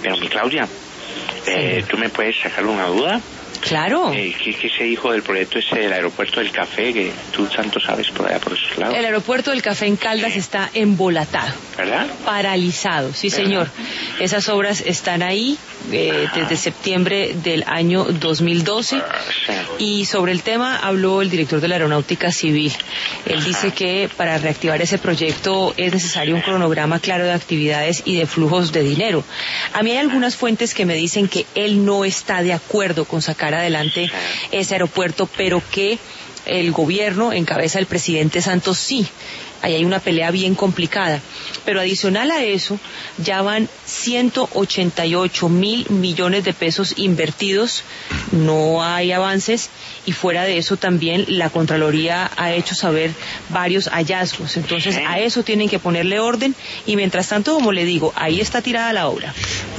Pero mi Claudia, ¿tú me puedes sacar una duda? Claro. ¿Qué se dijo del proyecto ese del aeropuerto del café, que tú tanto sabes por allá, por esos lados? El aeropuerto del café en Caldas está embolatado. ¿Verdad? Paralizado, sí, señor. Esas obras están ahí desde septiembre del año 2012. Y sobre el tema habló el director de la Aeronáutica Civil. Él dice que para reactivar ese proyecto es necesario un cronograma claro de actividades y de flujos de dinero. A mí hay algunas fuentes que me dicen que él no está de acuerdo con sacar adelante ese aeropuerto, pero que el gobierno, en cabeza del presidente Santos, sí. Ahí hay una pelea bien complicada. Pero adicional a eso, ya van 188.000 millones de pesos invertidos, no hay avances, y fuera de eso también la Contraloría ha hecho saber varios hallazgos. Entonces a eso tienen que ponerle orden, y mientras tanto, como le digo, ahí está tirada la obra.